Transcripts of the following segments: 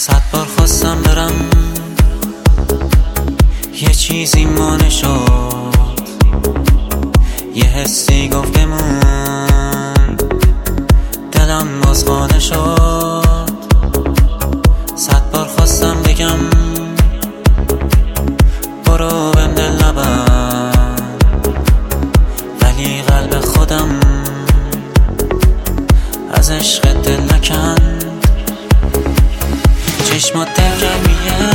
100 بار خواستم برم، یه چیزی مانع شد، یه حسی گفت بمون، دلم باز قانع شد. 100 بار خواستم بگم برو بهم دل نبند، ولی قلب خودم از عشق دل نکند. چشمات دلگرمیه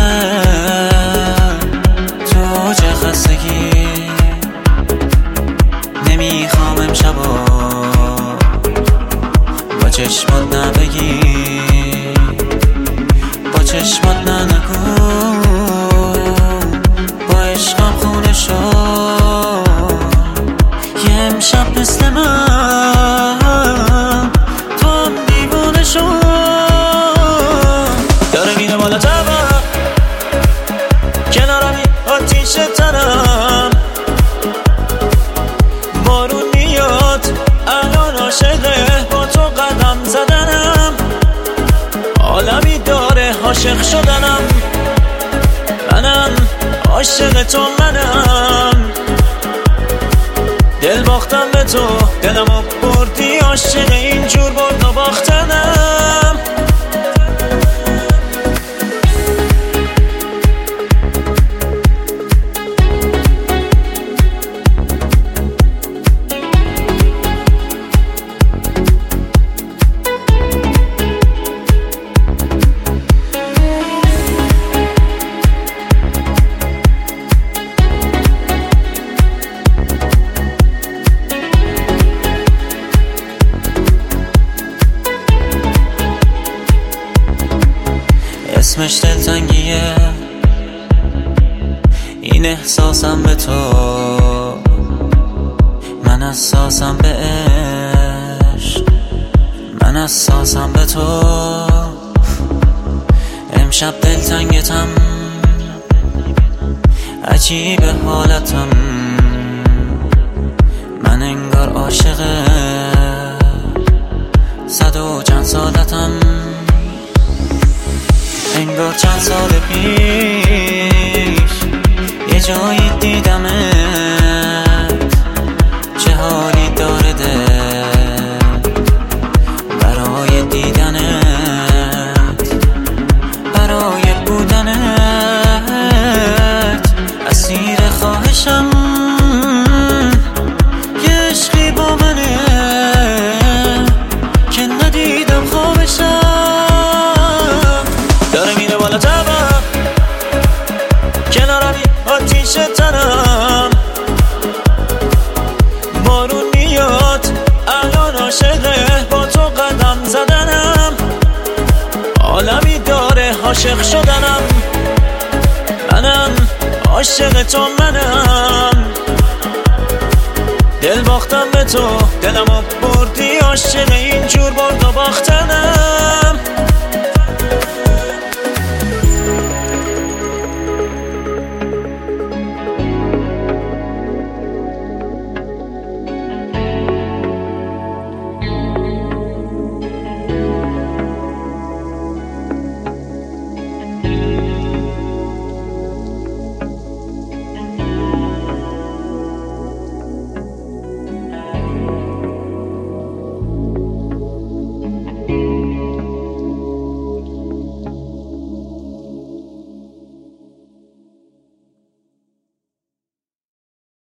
تو اوج خستگی، نمیخوام امشبا با چشمات نبگی، با چشمات نگو با عشقم خونه شد. یه امشب مثل من تو هم دیوونه شد. داره میره بالا تبم، کنارمی آتیش تنم، بارون میاد الان عاشقه با تو قدم زدنم، عالمی داره عاشق شدنم، منم عاشق تو منم، دل باختم به تو دلمو بردی، عاشق اینجور برد و باختنم. اسمش دلتنگیه، این احساسم به تو، من حساسم به عشق، من حساسم به تو. امشب دلتنگتم، عجیب حالتم، من انگار عاشق 100 و چند سالتم، انگار چند سال پیش یه جایی دیدمت، چه حالی داره دل برای دیدنت، برای بودنت. اسیر خواهشم یه عشقی با منه که ندیدم خوابشم. داره میره بالا تبم، کنارمی آتیش تنم، بارون میاد الان عاشقه با تو قدم زدنم، عالمی داره عاشق شدنم، منم عاشق تو منم، دل باختم به تو دلمو بردی، عاشق اینجور برد و باختنم.